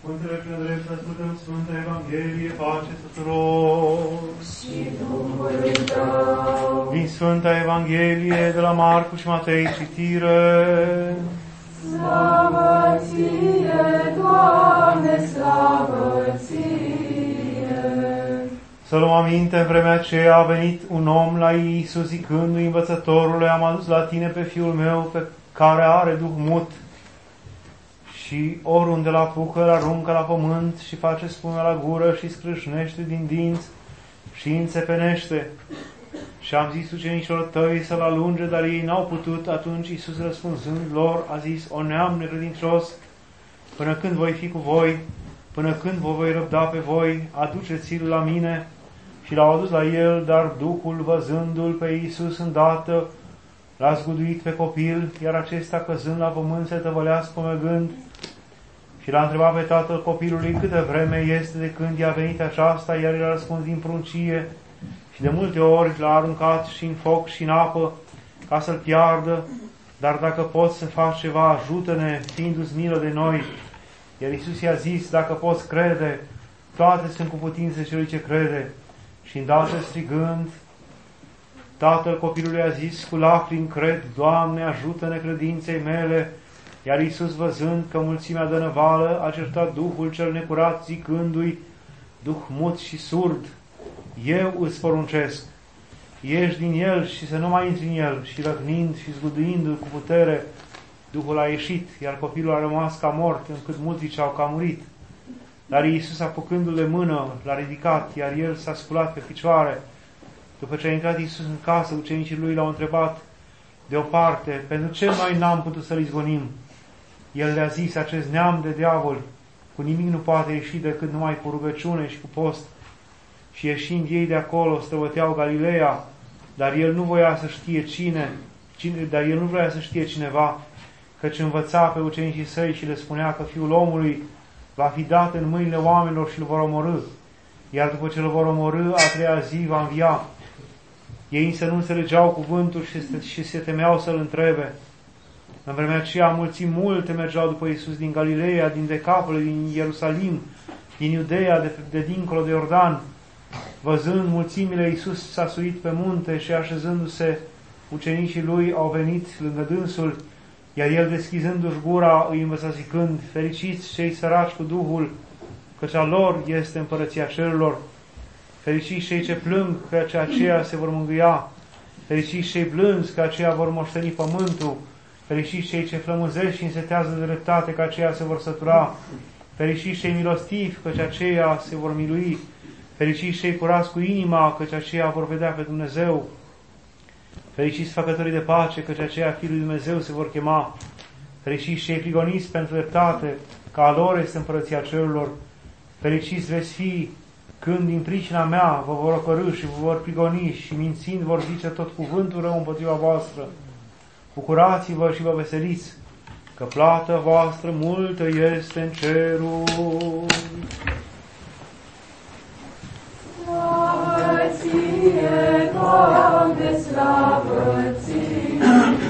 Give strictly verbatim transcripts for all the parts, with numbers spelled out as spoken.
Înțelepciune drept, să ascultăm Sfânta Evanghelie, pace tuturor. Și Duhului Tău. Din Sfânta Evanghelie de la Marcu și Matei, citire. Slavă Ție, Doamne, slavă Ție! Să luăm aminte, în vremea aceea a venit un om la Iisus zicându-i: Învățătorule, am adus la tine pe fiul meu, pe care are duh mut, și oriunde l apucă, îl aruncă la pământ și face spume la gură și scrâșnește din dinți și înțepenește. Și am zis ucenicilor tăi să-l alunge, dar ei n-au putut. Atunci Iisus, răspunzând lor, a zis: O neam necredincios, până când voi fi cu voi, până când vă voi răbda pe voi, aduceți-l la mine. Și l-au adus la el, dar Duhul, văzându-l pe Iisus îndată, l-a zguduit pe copil, iar acesta, căzând la pământ, se tăvălea spumegând. Și l-a întrebat pe tatăl copilului câtă vreme este de când i-a venit aceasta, iar el a răspuns: din pruncie, și de multe ori l-a aruncat și în foc și în apă, ca să-l piardă, dar dacă poți să faci ceva, ajută-ne, fiindu-ți milă de noi. Iar Iisus i-a zis: dacă poți crede, toate sunt cu putință celui ce crede. Și îndată strigând, tatăl copilului a zis cu lacrimi: cred, Doamne, ajută-ne credinței mele. Iar Iisus, văzând că mulțimea dă năvală, a certat duhul cel necurat, zicându-i: duh mut și surd, eu îți poruncesc, ieși din el și să nu mai intri în el. Și răcnind și zguduindu-l cu putere, duhul a ieșit, iar copilul a rămas ca mort, încât mulți ziceau că a murit. Dar Iisus, apucându-l de mână, l-a ridicat, iar el s-a sculat pe picioare. După ce a intrat Iisus în casă, ucenicii lui l-au întrebat deoparte: pentru ce noi n-am putut să-l izgonim? El le-a zis: acest neam de diavol cu nimic nu poate ieși decât numai cu rugăciune și cu post. Și ieșind ei de acolo, străbăteau Galileea, dar el nu voia să știe cine, cine, dar el nu vrea să știe cineva, căci învăța pe ucenicii săi și le spunea că Fiul omului va fi dat în mâinile oamenilor și îl vor omorî, iar după ce îl vor omorî, a treia zi va învia. Ei însă nu înțelegeau cuvântul și, și se temeau să-l întrebe. În vremea aceea, mulți multe mergeau după Iisus din Galileea, din Decapole, din Ierusalim, din Iudeea, de, de dincolo de Iordan. Văzând mulțimile, Iisus s-a suit pe munte și, așezându-se, ucenicii lui au venit lângă dânsul, iar el, deschizându-și gura, îi învăța zicând: fericiți cei săraci cu Duhul, căci a lor este împărăția cerurilor. Fericiți cei ce plâng, căci aceia se vor mângâia. Fericiți cei blânzi, că aceia vor moșteni pământul. Fericiți cei ce flămânzesc și însetează de dreptate, că aceia se vor sătura. Fericiți cei milostivi, căci aceia se vor milui. Fericiți cei curați cu inima, căci aceia vor vedea pe Dumnezeu. Fericiți făcătorii de pace, căci aceia Fiul lui Dumnezeu se vor chema. Fericiți cei prigoniți pentru dreptate, că a lor este împărăția cerurilor. Fericiți veți fi când din pricina mea vă vor ocărî și vă vor prigoni și mințind vor zice tot cuvântul rău împotriva voastră. Bucurați-vă și vă veseliți, că plata voastră multă este în ceruri. Slavă Ție, Doamne, slavă Ție!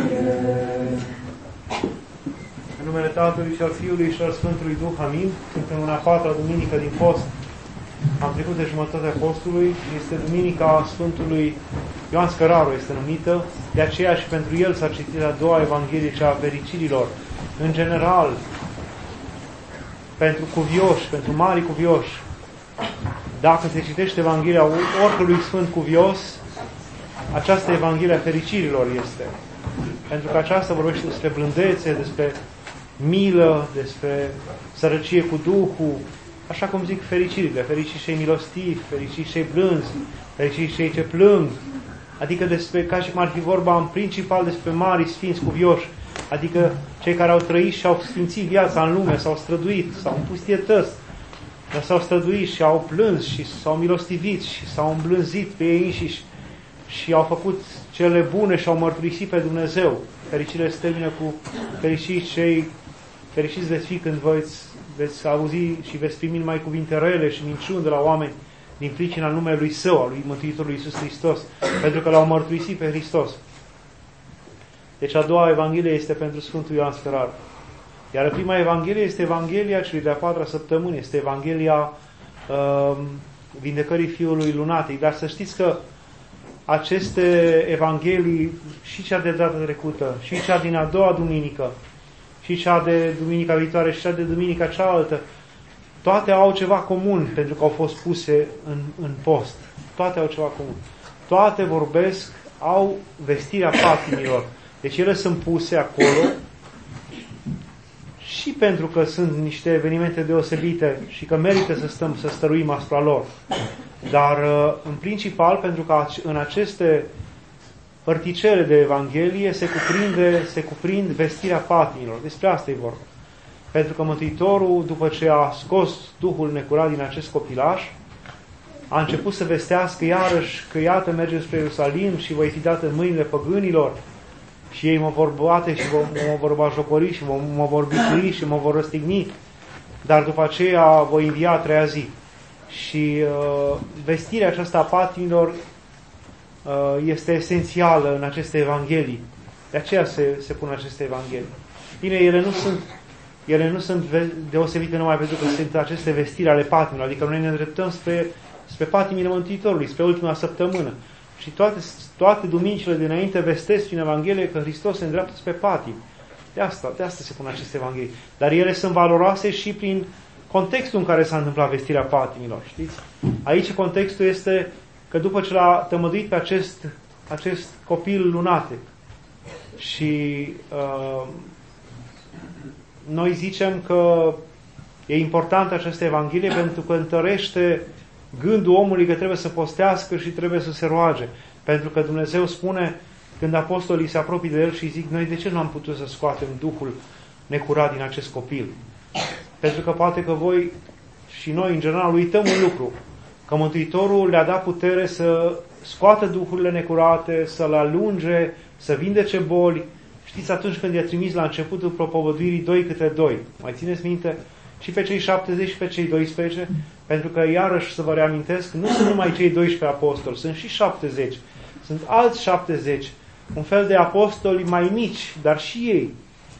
În numele Tatălui și al Fiului și al Sfântului Duh, amin. Suntem în a patra duminică din post. Am trecut de jumătatea postului. Este duminica Sfântului Ioan Scăraru, este numită. De aceea și pentru el s-a citit a doua Evanghelie, cea a fericirilor. În general, pentru cuvioși, pentru mari cuvioși, dacă se citește Evanghelia oricărui sfânt cuvios, această Evanghelie a fericirilor este. Pentru că aceasta vorbește despre blândețe, despre milă, despre sărăcie cu Duhul, așa cum zic fericirile, fericiți cei milostivi, fericiți cei blânzi, fericiți cei ce plâng, adică despre, ca și cum ar fi vorba în principal despre mari sfinți cuvioși, adică cei care au trăit și au sfințit viața în lume, s-au străduit, s-au împustietăți, dar s-au străduit și au plâns și s-au milostivit și s-au îmblânzit pe ei înșiși și au făcut cele bune și au mărturisit pe Dumnezeu. Fericirile se termină cu fericiți cei, fericiți veți fi când veți, veți auzi și veți primi numai cuvinte rele și minciuni de la oameni din pricina numelui Său, al lui Mântuitorului Iisus Hristos, pentru că l-au mărturisit pe Hristos. Deci a doua Evanghelie este pentru Sfântul Ioan Scăraru. Iar prima Evanghelie este Evanghelia celui de-a patra săptămâni, este Evanghelia uh, vindecării fiului lunatic. Dar să știți că aceste Evanghelii, și cea de data trecută, și cea din a doua duminică, și cea de duminica viitoare, și cea de duminica cealaltă, toate au ceva comun, pentru că au fost puse în, în post. Toate au ceva comun. Toate vorbesc, au vestirea patimilor. Deci ele sunt puse acolo și pentru că sunt niște evenimente deosebite și că merită să stăm, să stăruim asupra lor. Dar, în principal, pentru că în aceste părticele de Evanghelie se cuprinde, se cuprind vestirea patimilor. Despre asta e vorba. Pentru că Mântuitorul, după ce a scos Duhul necurat din acest copilaș, a început să vestească iarăși că iată merge spre Ierusalim și voi fi dat în mâinile păgânilor și ei mă vor bate și mă vor batjocori și mă vor bicui și mă vor răstigni, dar după aceea voi învia a treia zi. Și uh, vestirea aceasta a patimilor uh, este esențială în aceste evanghelii. De aceea se, se pun aceste evanghelii. Bine, ele nu sunt ele nu sunt deosebite numai pentru că sunt aceste vestiri ale patimilor, adică noi ne îndreptăm spre, spre patimile Mântuitorului, spre ultima săptămână. Și toate, toate duminicile dinainte vestesc prin Evanghelie că Hristos se îndreaptă spre patim. De asta, de asta se pun aceste evanghelii. Dar ele sunt valoroase și prin contextul în care s-a întâmplat vestirea patimilor. Știți? Aici contextul este că după ce l-a tămăduit pe acest, acest copil lunatic și uh, noi zicem că e importantă această Evanghelie pentru că întărește gândul omului că trebuie să postească și trebuie să se roage. Pentru că Dumnezeu spune, când apostolii se apropie de el și zic, noi de ce nu am putut să scoatem Duhul necurat din acest copil? Pentru că poate că voi și noi, în general, uităm un lucru. Că Mântuitorul le-a dat putere să scoată duhurile necurate, să-l alunge, să vindece boli. Știți, atunci când i-a trimis la începutul propovăduirii doi câte doi, mai țineți minte? Și pe cei șaptezeci și pe cei doisprezece, pentru că, iarăși să vă reamintesc, nu sunt numai cei doisprezece apostoli, sunt și șaptezeci. Sunt alți șaptezeci, un fel de apostoli mai mici, dar și ei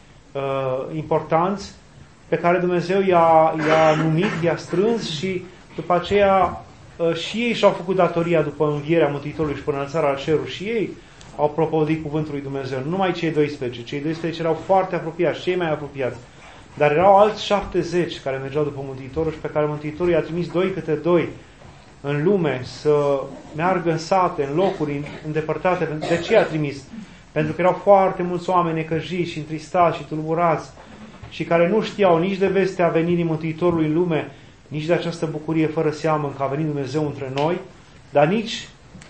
uh, importanți, pe care Dumnezeu i-a, i-a numit, i-a strâns și după aceea uh, și ei și-au făcut datoria după învierea Mântuitorului și până înălțarea al cerului și ei au propovăduit cuvântul lui Dumnezeu. Nu numai cei doisprezece, cei doisprezece erau foarte apropiați, cei mai apropiați. Dar erau alți șaptezeci care mergeau după Mântuitorul și pe care Mântuitorul i-a trimis doi câte doi în lume să meargă în sate, în locuri îndepărtate. De ce i-a trimis? Pentru că erau foarte mulți oameni necăjiți și întristați și tulburați și care nu știau nici de vestea venirii Mântuitorului în lume, nici de această bucurie fără seamă că a venit Dumnezeu între noi, dar nici,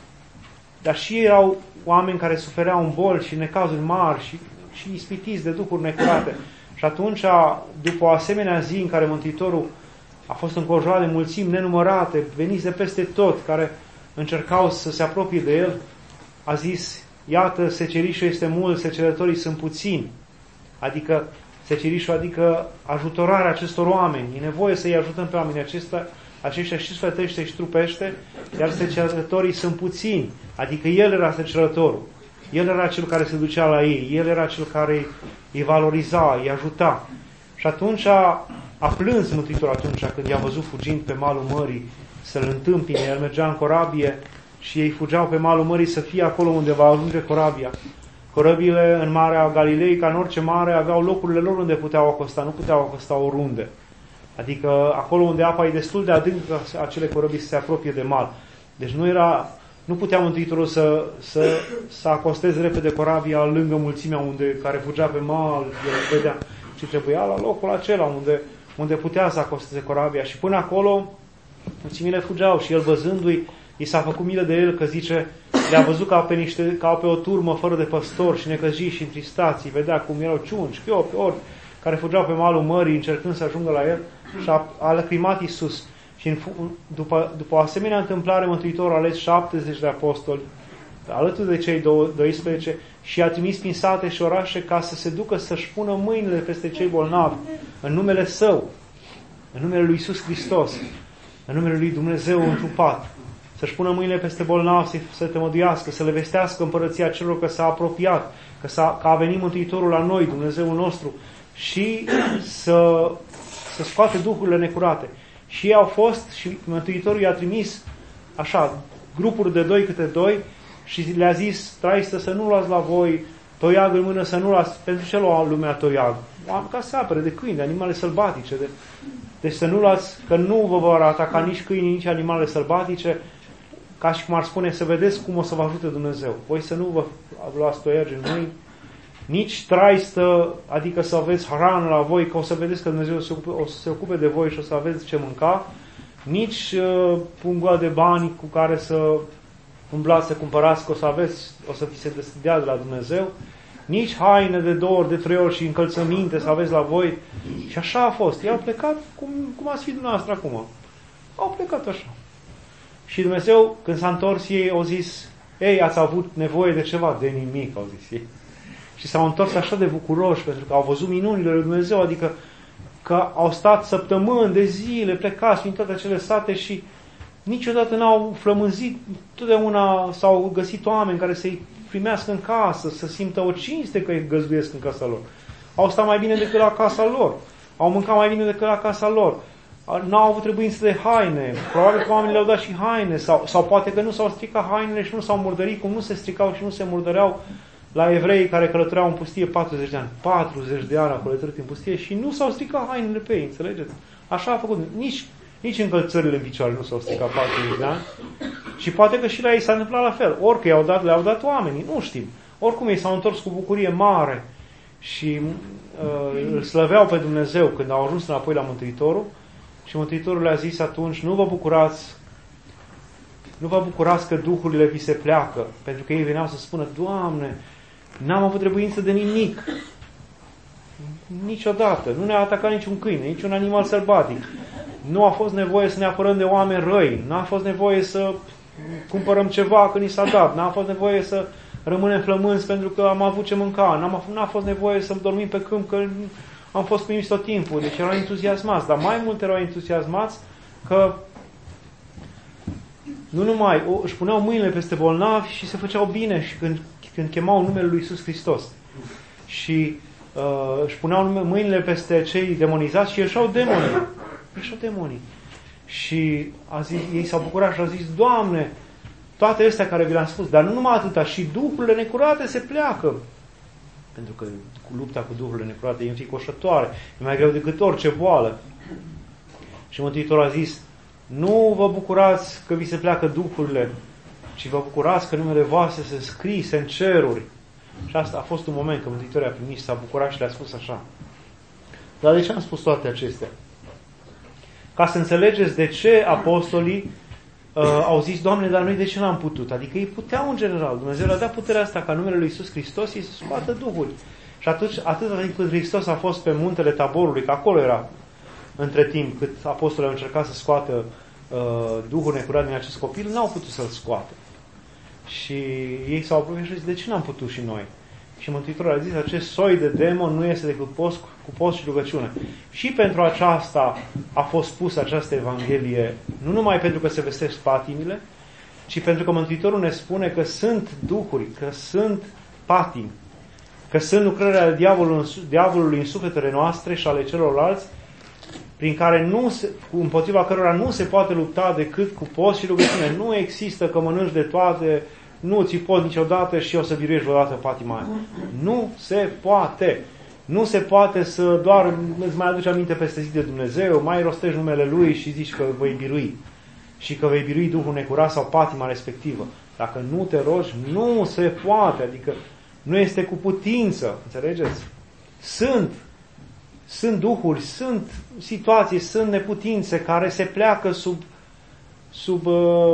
dar și ei erau oameni care sufereau în boli și necazuri mari și, și ispitiți de duhuri necurate. Și atunci, după o asemenea zi în care Mântuitorul a fost înconjurat de mulțimi nenumărate, veniți de peste tot, care încercau să se apropie de el, a zis, iată, secerișul este mult, secerătorii sunt puțini. Adică, secerișul, adică ajutorarea acestor oameni. E nevoie să-i ajutăm pe oamenii acestea, aceștia și sfătește și trupește, iar secerătorii sunt puțini. Adică el era secerătorul. El era cel care se ducea la ei. El era cel care îi valoriza, îi ajuta. Și atunci a, a plâns Mântuitorul atunci când i-a văzut fugind pe malul mării să-l întâmpine. El mergea în corabie și ei fugeau pe malul mării să fie acolo unde va ajunge corabia. Corăbile în Marea Galilei, ca în orice mare, aveau locurile lor unde puteau acosta, nu puteau acosta oriunde. Adică acolo unde apa e destul de adâncă, acele corăbii să se apropie de mal. Deci nu era, nu putea Mântuitorul să, să, să acosteze repede corabia lângă mulțimea unde, care fugea pe mal, el vedea, ci trebuia la locul acela unde, unde putea să acosteze corabia. Și până acolo, mulțimile fugeau și el văzându-i, i s-a făcut milă de el că zice, le-a văzut ca pe, niște, ca pe o turmă fără de păstori și necăjiți și întristați, vedea cum erau ciunci, chiopi, ori, care fugeau pe malul mării încercând să ajungă la el și a, a lăcrimat Iisus. Și în, după, după o asemenea întâmplare, Mântuitorul a ales șaptezeci de apostoli, alături de cei doisprezece, și a trimis prin sate și orașe ca să se ducă să-și pună mâinile peste cei bolnavi, în numele Său, în numele lui Iisus Hristos, în numele lui Dumnezeu întrupat, să-și pună mâinile peste bolnavi, să tămăduiască, să le vestească împărăția celor că s-a apropiat, că, s-a, că a venit Mântuitorul la noi, Dumnezeul nostru, și să, să scoate duhurile necurate. Și ei au fost, și Mântuitorul i-a trimis așa, grupuri de doi câte doi și le-a zis, traistă, să nu luați la voi toiag în mână, să nu luați, pentru ce lua lumea toiag? Ca să apere de câini, de animale sălbatice. De, deci să nu luați, că nu vă vor ataca nici câini, nici animale sălbatice, ca și cum ar spune, să vedeți cum o să vă ajute Dumnezeu. Voi să nu vă luați toiagi în mâini, nici traistă, adică să aveți hrană la voi, că o să vedeți că Dumnezeu o să, ocupe, o să se ocupe de voi și o să aveți ce mânca, nici uh, pungua de bani cu care să umblați, să cumpărați, că o să aveți, o să vi se dea de la Dumnezeu, nici haine de două ori, de trei ori și încălțăminte să aveți la voi. Și așa a fost. Ei au plecat cum, cum ați fi dumneavoastră acum. Au plecat așa. Și Dumnezeu, când s-a întors, ei au zis, ei, ați avut nevoie de ceva? De nimic, au zis ei. Și s-au întors așa de bucuroși, pentru că au văzut minunile lui Dumnezeu, adică că au stat săptămâni de zile plecați prin toate acele sate și niciodată n-au flămânzit, totdeauna s-au găsit oameni care să-i primească în casă, să simtă o cinste că îi găzduiesc în casa lor. Au stat mai bine decât la casa lor. Au mâncat mai bine decât la casa lor. N-au avut trebuință de haine. Probabil că oamenii le-au dat și haine. Sau, sau poate că nu s-au stricat hainele și nu s-au murdărit, cum nu se stricau și nu se murdăreau la evreii care călătoreau în pustie patruzeci de ani. patruzeci de ani au călătorit în pustie și nu s-au stricat hainele pe ei, înțelegeți? Așa a făcut. Nici, nici încălțările în picioare nu s-au stricat patruzeci de ani. Și poate că și la ei s-a întâmplat la fel. Orică i-au dat, le-au dat oamenii, nu știm. Oricum ei s-au întors cu bucurie mare și uh, îl slăveau pe Dumnezeu când au ajuns înapoi la Mântuitorul. Și Mântuitorul le-a zis atunci, nu vă bucurați, nu vă bucurați că duhurile vi se pleacă, pentru că ei veneau să spună, Doamne, n-am avut trebuință de nimic. Niciodată. Nu ne-a atacat niciun câine, niciun animal sălbatic. Nu a fost nevoie să ne apărăm de oameni răi. N-a fost nevoie să cumpărăm ceva că ni s-a dat. N-a fost nevoie să rămânem flămânzi pentru că am avut ce mânca. N-a, n-a fost nevoie să dormim pe câmp că am fost primiți tot timpul. Deci erau entuziasmați. Dar mai mult erau entuziasmați că nu numai își puneau mâinile peste bolnavi și se făceau bine și când, când chemau numele lui Iisus Hristos. Și uh, își puneau mâinile peste cei demonizați și ieșeau demonii. Ieșeau demonii. Și a zis, ei s-au bucurat și au zis, Doamne, toate astea care vi le-am spus, dar nu numai atâta, și duhurile necurate se pleacă. Pentru că cu lupta cu duhurile necurate e înfricoșătoare, e mai greu decât orice boală. Și Mântuitorul a zis, nu vă bucurați că vi se pleacă duhurile, ci vă bucurați că numele voastre se scrise în ceruri. Și asta a fost un moment că Mântuitorul a primit și s-a bucurat și le-a spus așa. Dar de ce am spus toate acestea? Ca să înțelegeți de ce apostolii uh, au zis, Doamne, dar noi de ce n-am putut? Adică ei puteau în general. Dumnezeu le-a dat puterea asta ca numele lui Iisus Hristos ei să scoată duhuri. Și atunci, atâta timp cât Hristos a fost pe muntele Taborului, că acolo era între timp cât apostolii au încercat să scoată uh, duhul necurat din acest copil, n-au putut să-l scoată. Și ei s-au apropiat și zis, de ce n-am putut și noi? Și Mântuitorul a zis, acest soi de demon nu este decât post, cu post și rugăciune. Și pentru aceasta a fost pusă această Evanghelie, nu numai pentru că se vestesc patimile, ci pentru că Mântuitorul ne spune că sunt duhuri, că sunt patimi, că sunt lucrările ale diavolului, diavolului în sufletele noastre și ale celorlalți, prin care nu se, împotriva cărora nu se poate lupta decât cu post și rugăciune. Nu există că mănânci de toate, nu ți poți niciodată și o să biruiești vreodată patima aia. Nu se poate. Nu se poate să doar îți mai aduci aminte peste zi de Dumnezeu, mai rostești numele Lui și zici că vei birui. Și că vei birui Duhul necurat sau patima respectivă. Dacă nu te rogi, nu se poate. Adică nu este cu putință. Înțelegeți? Sunt Sunt duhuri, sunt situații, sunt neputințe care se pleacă sub, sub,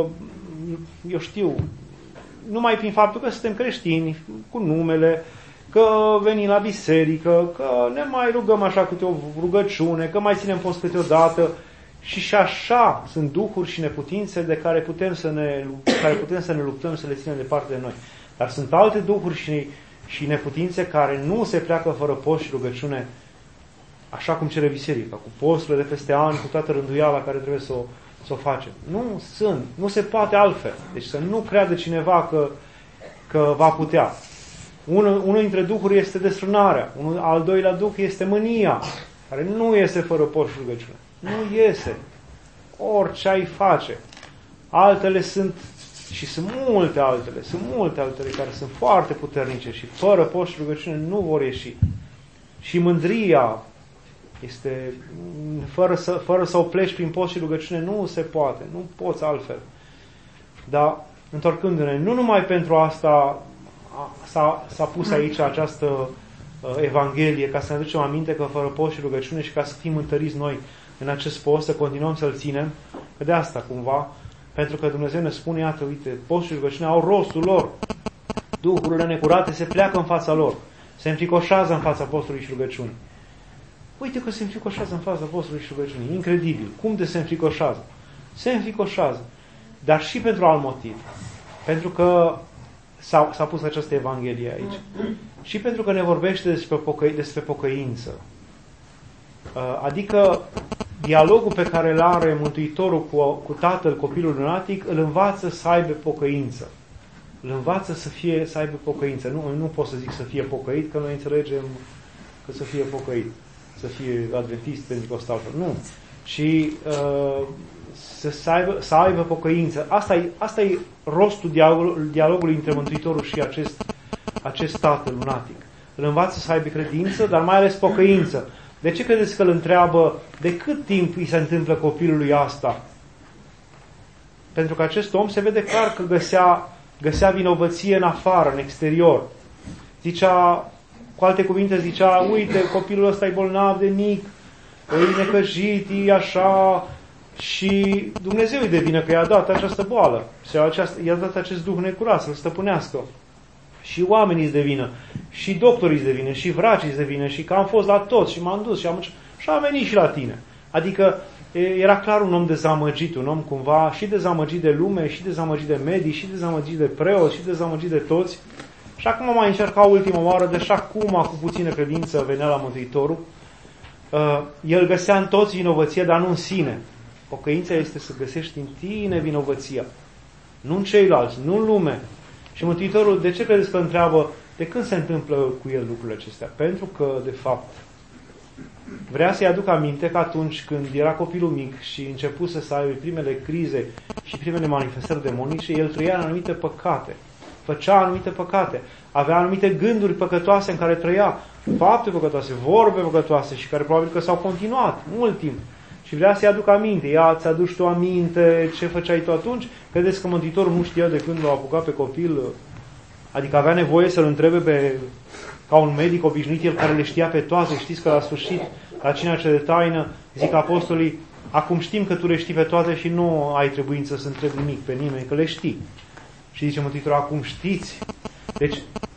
eu știu, numai prin faptul că suntem creștini, cu numele, că venim la biserică, că ne mai rugăm așa câte o rugăciune, că mai ținem post câteodată și și așa sunt duhuri și neputințe de care putem să ne, care putem să ne luptăm, să le ținem departe de noi. Dar sunt alte duhuri și, și neputințe care nu se pleacă fără post și rugăciune, așa cum cere biserica, cu posturile de peste ani, cu toată rânduiala care trebuie să o, să o facem. Nu sunt, nu se poate altfel. Deci să nu creadă cineva că, că va putea. Unul, unul dintre duhuri este desfrânarea, unul, al doilea duh este mânia, care nu este fără post și rugăciune. Nu iese. Orice ai face. Altele sunt, și sunt multe altele, sunt multe altele care sunt foarte puternice și fără post și rugăciune nu vor ieși. Și mândria este, fără să, fără să o pleci prin post și rugăciune, nu se poate, nu poți altfel. Dar, întorcându-ne, nu numai pentru asta s-a, s-a pus aici această uh, Evanghelie, ca să ne aducem aminte că fără post și rugăciune și ca să fim întăriți noi în acest post, să continuăm să-l ținem, că de asta cumva, pentru că Dumnezeu ne spune, iată, uite, post și rugăciune au rostul lor. Duhurile necurate se pleacă în fața lor, se înfricoșează în fața postului și rugăciunii. Uite că se înfricoșează în fața postului și rugăciunii. Incredibil. Cum de se înfricoșează? Se înfricoșează. Dar și pentru alt motiv. Pentru că s-a, s-a pus această Evanghelie aici. Și pentru că ne vorbește despre, pocăi, despre pocăință. Adică dialogul pe care îl are Mântuitorul cu, cu tatăl copilul lunatic îl învață să aibă pocăință. Îl învață să, fie, să aibă pocăință. Nu, nu pot să zic să fie pocăit, că noi înțelegem că să fie pocăit. Să fie adventist, pentecostal. Nu. Și uh, să, să, aibă, să aibă pocăință. Asta e, asta e rostul dialogului, dialogului între Mântuitorul și acest, acest tată lunatic. Îl învață să aibă credință, dar mai ales pocăință. De ce credeți că îl întreabă de cât timp îi se întâmplă copilului asta? Pentru că acest om se vede clar că găsea, găsea vinovăție în afară, în exterior. Zicea, cu alte cuvinte zicea, uite, copilul ăsta e bolnav de mic, e necăjit, e așa, și Dumnezeu îi de vină că i-a dat această boală, i-a dat acest duh necurat să-l stăpânească. Și oamenii îți de vină, și doctorii îți de vină, și vracii îți de vină, și că am fost la toți și m-am dus și am, și am venit și la tine. Adică era clar un om dezamăgit, un om cumva și dezamăgit de lume, și dezamăgit de medii, și dezamăgit de preoți, și dezamăgit de toți. Și acum mai încerca ultima oară, deși acum cu puțină credință venea la Mântuitorul. Uh, el găsea în toți vinovăția, dar nu în sine. Pocăința este să găsești în tine vinovăția. Nu în ceilalți, nu în lume. Și Mântuitorul, de ce credeți că întreabă de când se întâmplă cu el lucrurile acestea? Pentru că, de fapt, vrea să-i aduc aminte că atunci când era copilul mic și începuse să aibă primele crize și primele manifestări demonice, el trăia în anumite păcate. Făcea anumite păcate. Avea anumite gânduri păcătoase în care trăia. Fapte păcătoase, vorbe păcătoase și care probabil că s-au continuat mult timp. Și vrea să-i aduc aminte. Ia, ți-aduci tu aminte ce făceai tu atunci? Credeți că Mântuitorul nu știa de când l-a apucat pe copil? Adică avea nevoie să-l întrebe pe, ca un medic obișnuit, el care le știa pe toate. Știți că la sfârșit, la cina cea de taină, zic apostolii, acum știm că tu le știi pe toate și nu ai trebuință să întrebi nimic pe nimeni, că le știi. Și zice Mântuitorul, acum știți. Deci,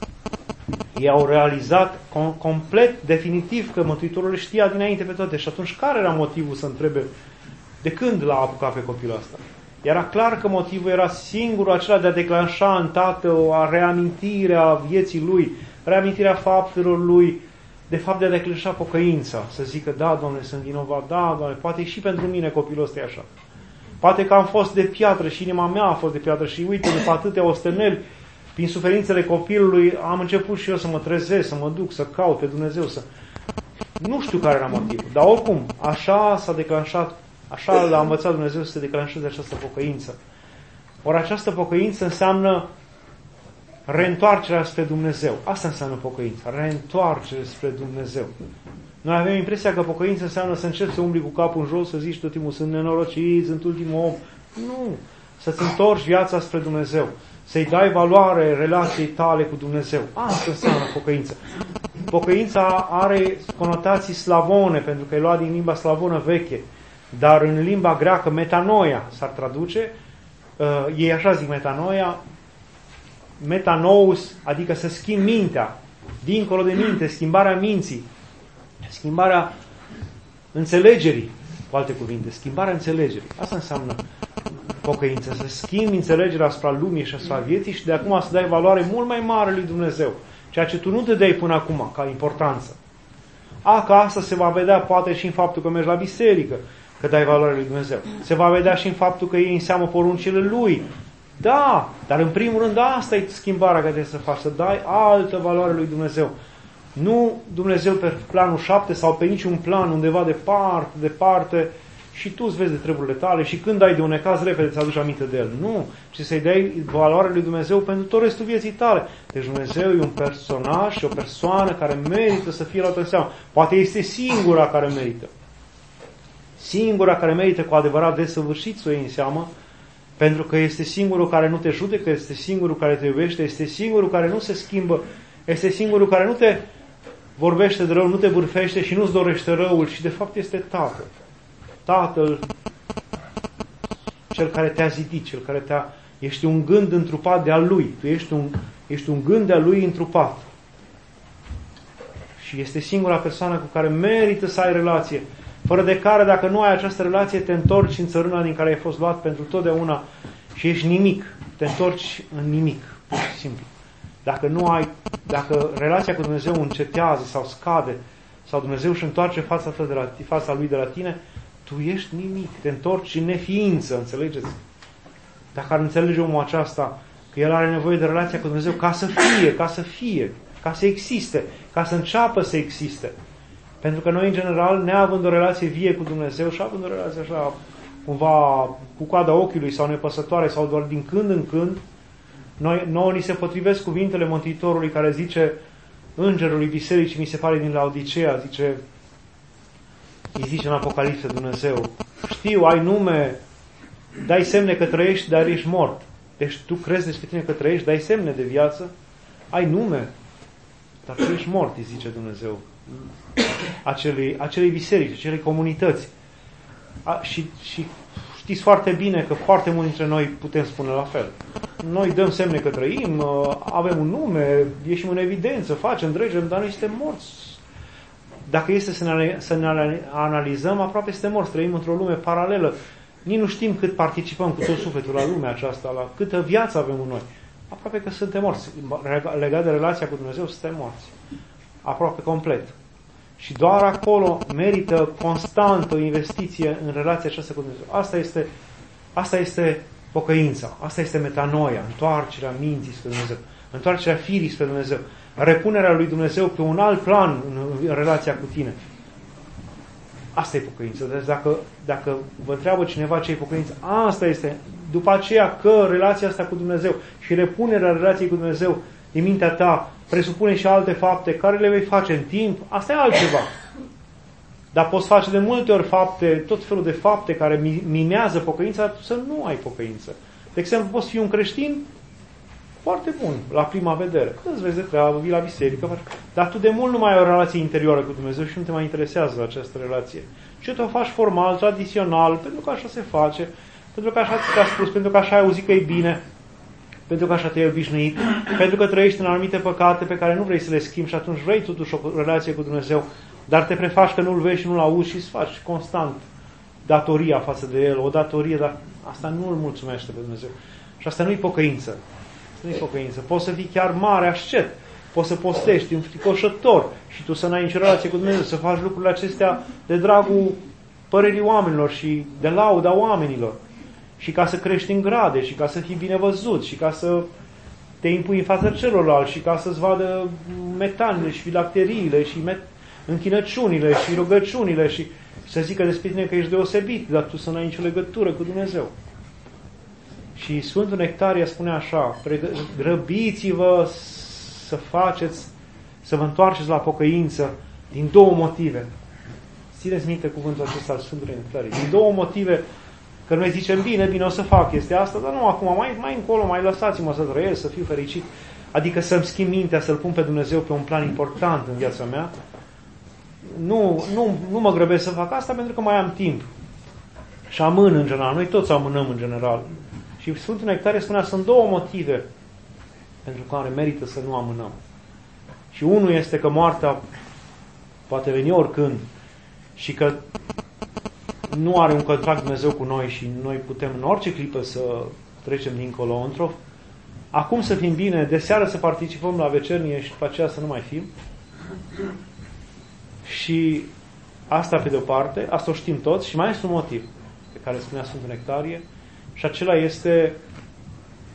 ei au realizat com- complet, definitiv, că Mântuitorul le știa dinainte pe toate. Și atunci, care era motivul să întrebe de când l-a apucat pe copilul ăsta? Era clar că motivul era singurul acela de a declanșa în tatăl o reamintire a vieții lui, reamintirea faptelor lui, de fapt de a declanșa pocăința. Să zică, da, Doamne, sunt vinovat, da, Doamne, poate și pentru mine copilul ăsta e așa. Poate că am fost de piatră și inima mea a fost de piatră și uite, după atâtea osteneli, prin suferințele copilului, am început și eu să mă trezesc, să mă duc, să caut pe Dumnezeu, să... Nu știu care era motivul, dar oricum, așa s-a declanșat, așa l-a învățat Dumnezeu să se declanșeze această pocăință. Ori această pocăință înseamnă reîntoarcerea spre Dumnezeu. Asta înseamnă pocăința, reîntoarcere spre Dumnezeu. Noi avem impresia că pocăința înseamnă să încerci să umbli cu capul în jos, să zici tot timpul, sunt nenorocit, sunt ultimul om. Nu! Să-ți întorci viața spre Dumnezeu. Să-i dai valoare relației tale cu Dumnezeu. Asta înseamnă pocăință. Pocăința are conotații slavone, pentru că e luat din limba slavonă veche. Dar în limba greacă, metanoia s-ar traduce. Uh, ei așa zic metanoia. Metanous, adică să schimbi mintea. Dincolo de minte, schimbarea minții. Schimbarea înțelegerii, cu alte cuvinte, schimbarea înțelegerii. Asta înseamnă pocăință, să schimbi înțelegerea asupra lumii și asupra vieții și de acum să dai valoare mult mai mare lui Dumnezeu. Ceea ce tu nu te dai până acum, ca importanță. A, că asta se va vedea poate și în faptul că mergi la biserică, că dai valoare lui Dumnezeu. Se va vedea și în faptul că iei în seamă poruncile lui, Da, dar în primul rând asta e schimbarea care trebuie să faci, să dai altă valoare lui Dumnezeu. Nu Dumnezeu pe planul șapte sau pe niciun plan undeva departe, departe și tu îți vezi de treburile tale și când ai de un necaz repede îți aduci aminte de el. Nu, ci să-i dai valoarea lui Dumnezeu pentru tot restul vieții tale. Deci Dumnezeu e un personaj și o persoană care merită să fie luată în seamă. Poate este singura care merită. Singura care merită cu adevărat desăvârșit să o iei în seamă, pentru că este singurul care nu te judecă, este singurul care te iubește, este singurul care nu se schimbă, este singurul care nu te vorbește de rău, nu te bârfește și nu-ți dorește răul, și de fapt este Tatăl. Tatăl, cel care te-a zidit, cel care te-a... Ești un gând întrupat de-al Lui. Tu ești un, ești un gând de-al Lui întrupat. Și este singura persoană cu care merită să ai relație. Fără de care, dacă nu ai această relație, te întorci în țărâna din care ai fost luat pentru totdeauna și ești nimic. Te întorci în nimic, pur și simplu. Dacă nu ai, dacă relația cu Dumnezeu încetează sau scade, sau Dumnezeu își întoarce fața, ta de la, fața Lui de la tine, tu ești nimic, te întorci în neființă, înțelegeți? Dacă ar înțelege omul aceasta, că el are nevoie de relația cu Dumnezeu ca să fie, ca să fie, ca să existe, ca să înceapă să existe. Pentru că noi, în general, neavând o relație vie cu Dumnezeu și având o relație așa, cumva, cu coada ochiului sau nepăsătoare sau doar din când în când, noi, nouă ni se potrivesc cuvintele Mântuitorului care zice îngerului bisericii, mi se pare din Laodicea, zice, îi zice în Apocalipsă Dumnezeu, știu, ai nume, dai semne că trăiești, dar ești mort. Deci tu crezi despre tine că trăiești, dai semne de viață, ai nume, dar tu ești mort, îi zice Dumnezeu acelei, acelei biserici, acelei comunități. A, și, și știți foarte bine că foarte mulți dintre noi putem spune la fel. Noi dăm semne că trăim, avem un nume, ieșim în evidență, facem, dregem, dar noi suntem morți. Dacă este să ne, să ne analizăm, aproape suntem morți, trăim într-o lume paralelă. Nici nu știm cât participăm cu tot sufletul la lumea aceasta, la câtă viață avem în noi. Aproape că suntem morți. Legat de relația cu Dumnezeu, suntem morți. Aproape complet. Și doar acolo merită constant o investiție în relația aceasta cu Dumnezeu. Asta este, asta este pocăința, asta este metanoia, întoarcerea minții spre Dumnezeu, întoarcerea firii spre Dumnezeu, repunerea lui Dumnezeu pe un alt plan în, în relația cu tine. Asta e pocăință. Deci dacă, dacă vă întreabă cineva ce e pocăință, asta este. După aceea că relația asta cu Dumnezeu și repunerea relației cu Dumnezeu din mintea ta presupune și alte fapte care le vei face în timp, asta e altceva. Dar poți face de multe ori fapte, tot felul de fapte care mimează pocăința, dar să nu ai pocăință. De exemplu, poți fi un creștin foarte bun, la prima vedere. Când îți vezi de treabă, vii la biserică, dar tu de mult nu mai ai o relație interioară cu Dumnezeu și nu te mai interesează această relație. Și tu o faci formal, tradițional, pentru că așa se face, pentru că așa ți-a spus, pentru că așa ai auzit că e bine, pentru că așa te-ai obișnuit, pentru că trăiești în anumite păcate pe care nu vrei să le schimbi și atunci vrei totuși o relație cu Dumnezeu, dar te prefaci că nu-L vezi și nu-L auzi și îți faci constant datoria față de El, o datorie, dar asta nu îl mulțumește pe Dumnezeu. Și asta nu-i pocăință. Nu-i pocăință. Poți să fii chiar mare ascet, poți să postești, un fricoșător și tu să n-ai nicio relație cu Dumnezeu, să faci lucrurile acestea de dragul părerii oamenilor și de lauda oamenilor. Și ca să crești în grade, și ca să fii bine văzut, și ca să te impui în fața celorlalți, și ca să-ți vadă metanile și filacteriile, și met- închinăciunile, și rugăciunile, și să zică despre tine că ești deosebit, dar tu să n-ai nicio legătură cu Dumnezeu. Și Sfântul Nectaria spune așa, grăbiți-vă să faceți, să vă întoarceți la pocăință din două motive. Țineți minte cuvântul acesta al Sfântului Nectaria. Din două motive. Că noi zicem, bine, bine, o să fac chestia asta, dar nu acum, mai, mai încolo, mai lăsați-mă să trăiesc, să fiu fericit. Adică să-mi schimb mintea, să-L pun pe Dumnezeu pe un plan important în viața mea. Nu, nu, nu mă grăbesc să fac asta pentru că mai am timp. Și amân în general. Noi toți amânăm în general. Și Sfântul Nectarie spunea, sunt două motive pentru care merită să nu amânăm. Și unul este că moartea poate veni oricând și că nu are un contract Dumnezeu cu noi și noi putem în orice clipă să trecem dincolo într-o. Acum să fim bine, de seară să participăm la vecernie și după aceea să nu mai fim. Și asta pe de o parte, asta o știm toți și mai este un motiv pe care spunea Sfântul Nectarie și acela este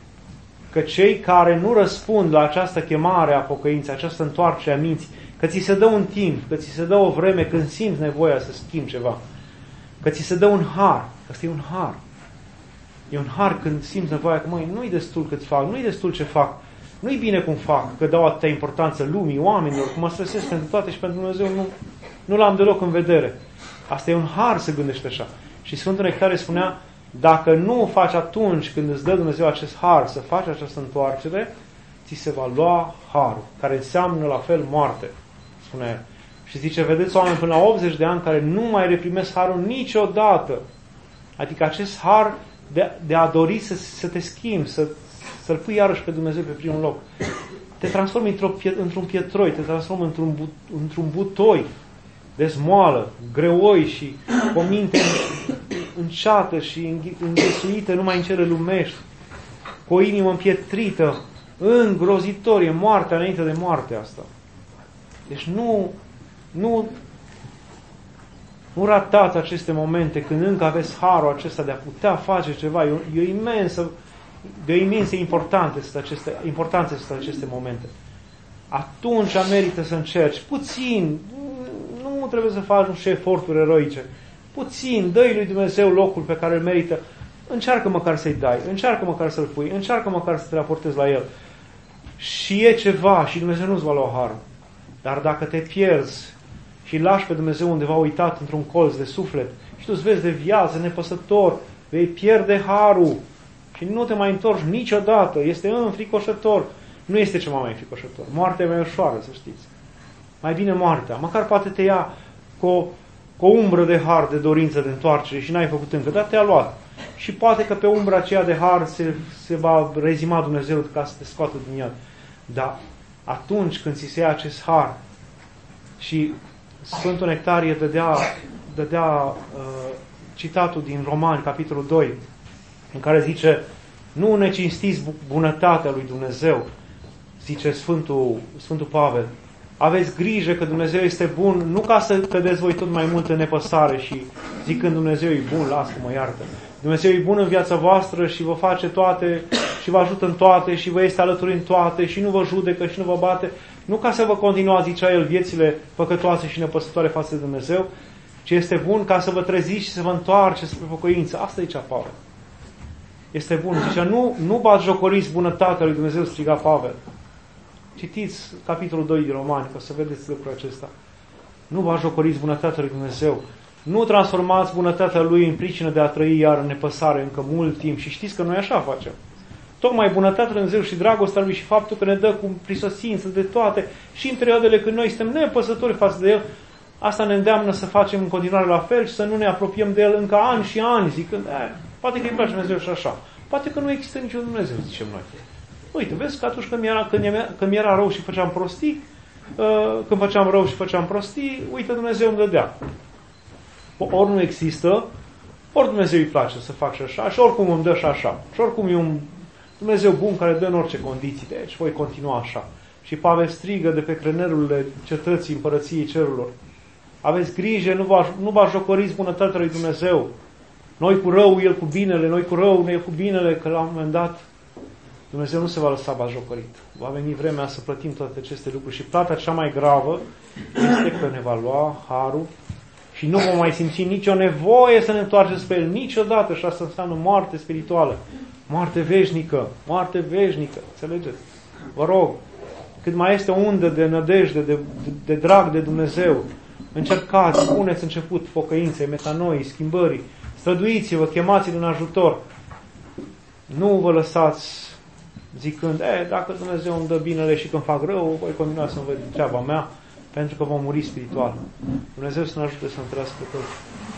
că cei care nu răspund la această chemare a pocăinței, această întoarcere a minții, că ți se dă un timp, că ți se dă o vreme când simți nevoia să schimbi ceva, că ți se dă un har, ăsta e un har. E un har când simți nevoia că, măi, nu-i destul cât fac, nu-i destul ce fac, nu-i bine cum fac, că dau atâta importanță lumii, oamenilor, că mă stresez pentru toate și pentru Dumnezeu nu, nu l-am deloc în vedere. Asta e un har să gândești așa. Și Sfântul Nectarie spunea, dacă nu o faci atunci când îți dă Dumnezeu acest har să faci această întoarcere, ți se va lua harul, care înseamnă la fel moarte, spunea el. Și zice, vedeți oameni până la optzeci de ani care nu mai reprimesc harul niciodată. Adică acest har de, de a dori să, să te schimbi, să, să-L pui iarăși pe Dumnezeu pe primul loc. Te transformi într-o, într-un pietroi, te transformi într-un, într-un butoi de smoală, greoi și cu o minte înceată și înghesuită numai în cele lumești, cu o inimă împietrită, îngrozitorie, moartea înainte de moarte asta. Deci nu, nu, nu ratați aceste momente când încă aveți harul acesta de a putea face ceva. E o, e o imensă, de o imensă importanță aceste, importanță sunt aceste momente. Atunci merită să încerci. Puțin, nu trebuie să faci niște eforturi eroice. Puțin, dă-i lui Dumnezeu locul pe care îl merită. Încearcă măcar să-i dai, încearcă măcar să-l pui, încearcă măcar să te raportezi la el. Și e ceva și Dumnezeu nu-ți va lua harul. Dar dacă te pierzi și lași pe Dumnezeu undeva uitat într-un colț de suflet și tu îți vezi de viață nepăsător, vei pierde harul și nu te mai întorci niciodată. Este înfricoșător. Nu este ceva mai înfricoșător. Moartea e mai ușoară, să știți. Mai bine moartea. Măcar poate te ia cu o, cu o umbră de har, de dorință, de întoarcere și n-ai făcut încă, dar te-a luat. Și poate că pe umbra aceea de har se, se va rezima Dumnezeu ca să te scoată din iad. Dar atunci când ți se ia acest har și Sfântul Nectarie dădea, dădea uh, citatul din Romani, capitolul doi, în care zice, nu ne cinstiți bunătatea lui Dumnezeu, zice Sfântul, Sfântul Pavel, aveți grijă că Dumnezeu este bun, nu ca să cădeți voi tot mai mult în nepăsare și zicând Dumnezeu e bun, lasă-mă, iartă. Dumnezeu e bun în viața voastră și vă face toate și vă ajută în toate și vă este alături în toate și nu vă judecă și nu vă bate. Nu ca să vă continuați, zicea el, viețile păcătoase și nepăsătoare față de Dumnezeu, ci este bun ca să vă treziți și să vă întoarceți spre pocăință. Asta zicea Pavel. Este bun. Zicea, nu, nu batjocoriți bunătatea lui Dumnezeu, striga Pavel. Citiți capitolul doi din Romani, ca să vedeți lucrul acesta. Nu batjocoriți bunătatea lui Dumnezeu. Nu transformați bunătatea Lui în pricină de a trăi iar în nepăsare încă mult timp. Și știți că noi așa facem. Tocmai bunătatea lui Dumnezeu și dragostea Lui și faptul că ne dă cu prisosință de toate și în perioadele când noi suntem nepăsători față de El, asta ne îndeamnă să facem în continuare la fel și să nu ne apropiem de El încă ani și ani, zicând, eh, poate că îi place Dumnezeu și așa. Poate că nu există niciun Dumnezeu, zicem noi. Uite, vezi că atunci când mi-era, când mi era rău și făceam prostii, când făceam rău și făceam prostii, uite, Dumnezeu îmi dădea. Ori nu există, ori Dumnezeu îi place să fac și așa, și oricum îmi dă și așa. Și oricum e un Dumnezeu bun care dă în orice condiții. Deci voi continua așa. Și Pavel strigă de pe crenerurile cetății împărăției cerurilor. Aveți grijă, nu vă, nu vă jocoriți bunătatea lui Dumnezeu. Noi cu rău, El cu binele, noi cu rău, El cu binele, că la un moment dat Dumnezeu nu se va lăsa bajocorit. Va veni vremea să plătim toate aceste lucruri. Și plata cea mai gravă este că ne va lua harul și nu vom mai simți nicio nevoie să ne întoarcem spre El niciodată. Și asta înseamnă moarte spirituală. Moarte veșnică. Moarte veșnică. Înțelegeți? Vă rog, cât mai este o undă de nădejde, de, de, de drag de Dumnezeu, încercați, puneți început pocăinței, metanoii, schimbării, străduiți-vă, chemați-L în ajutor. Nu vă lăsați zicând, e, dacă Dumnezeu îmi dă binele și când fac rău, voi continua să-mi văd treaba mea, pentru că vom muri spiritual. Dumnezeu să ne ajute să întâlnească tot.